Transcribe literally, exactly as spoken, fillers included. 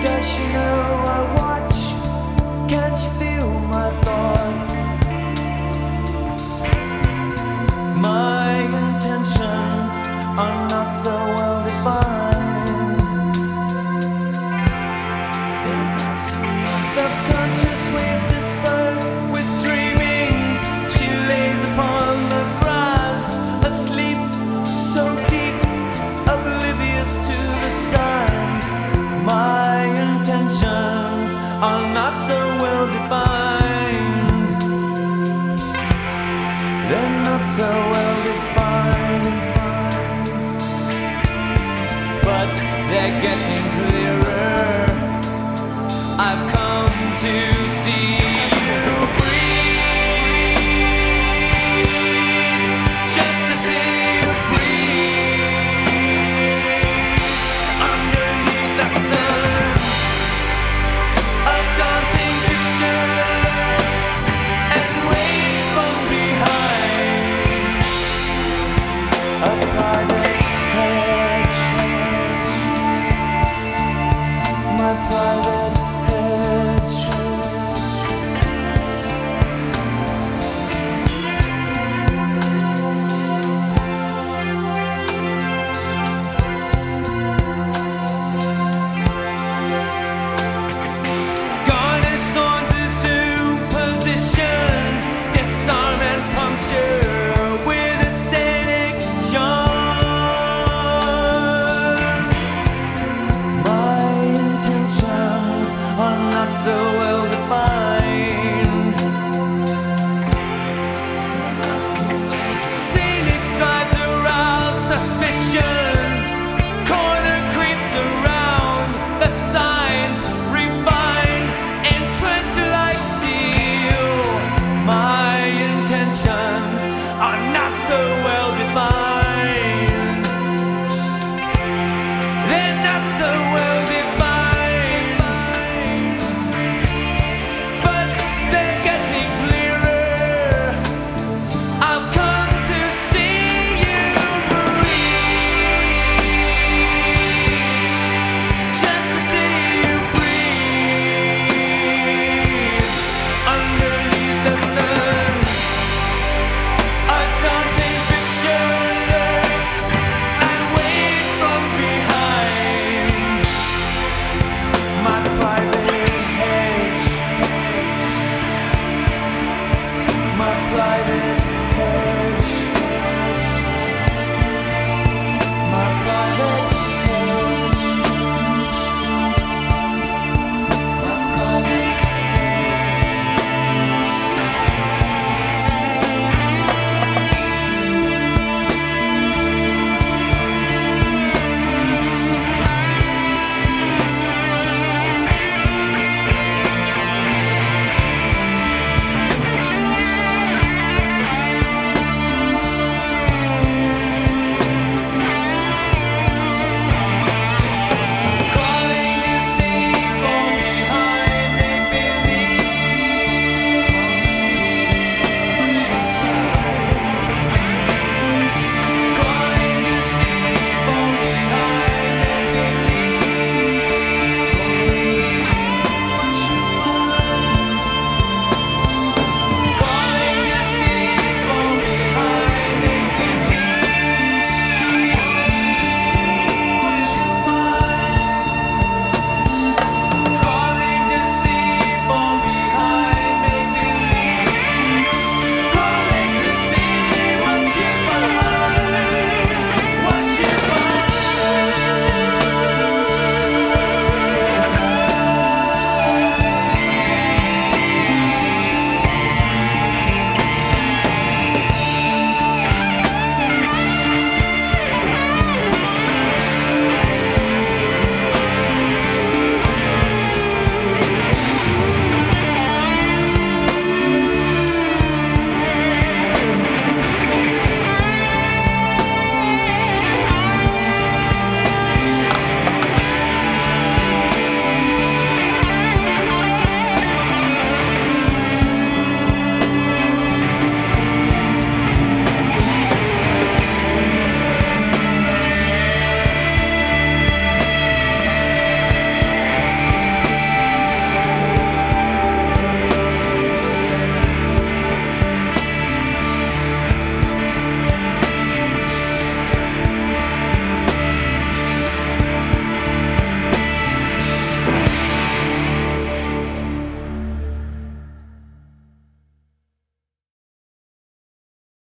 Does she know I watch? Can she feel my thoughts? My intentions are not so well defined. They're not so well. Subconscious waves disperse with dreaming. She lays upon the grass, asleep, so deep, oblivious to the signs. My intentions are not so well defined. They're not so well defined, but they're getting clearer. I've come to see you breathe, just to see you breathe underneath the sun. A daunting pictures and waves from behind. A private hedge, my private hedge. Garnish thorns is superposition, disarm and puncture with aesthetic charms. My intentions are not so